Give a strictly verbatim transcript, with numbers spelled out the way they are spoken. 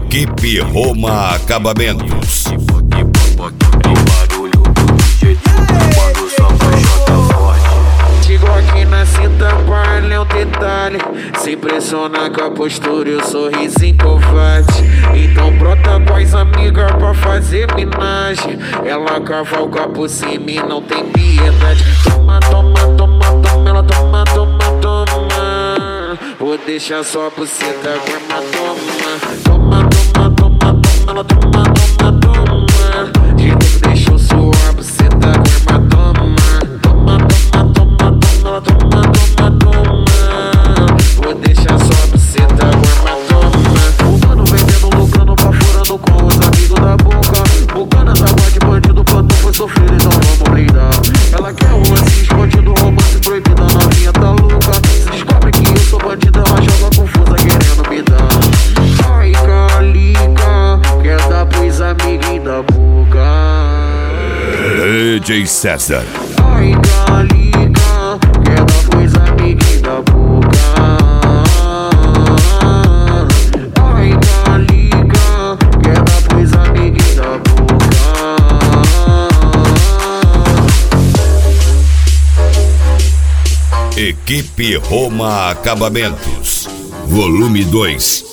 Equipe Roma Acabamentos. É o barulho do D J quando só caixota forte. Digo aqui na cinta, palha é um detalhe. Se impressiona com a postura e o sorrisinho covarde. Então brota com as amigas pra fazer minagem. Ela cavalga por cima e não tem piedade. Toma, toma, toma, toma, ela toma, toma, toma. Vou deixar só por cima, grama, toma. Toma, toma, toma, toma, ela toma, toma, toma. De novo deixou suar por cima, grama, toma. Toma, toma, toma, toma, ela toma, toma, toma. Vou deixar só por cima, grama, toma. O mano vendendo, lucrando, baforando com os amigos da boca. Bucana da guarda de bandido, quando foi sofrer, então vamos lidar. Ela quer um lance escondido, romance proibido, a novinha tá louca. Se descobre que eu sou bandida, ela joga confusa querendo me dar. Ai, calica, quer dar pros amiguinhos da boca. D J César. Ai, calica, quer dar pros amiguinhos da boca. Ai, calica, quer dar pros amiguinhos da boca. Equipe Roma Acabamentos. Volume dois.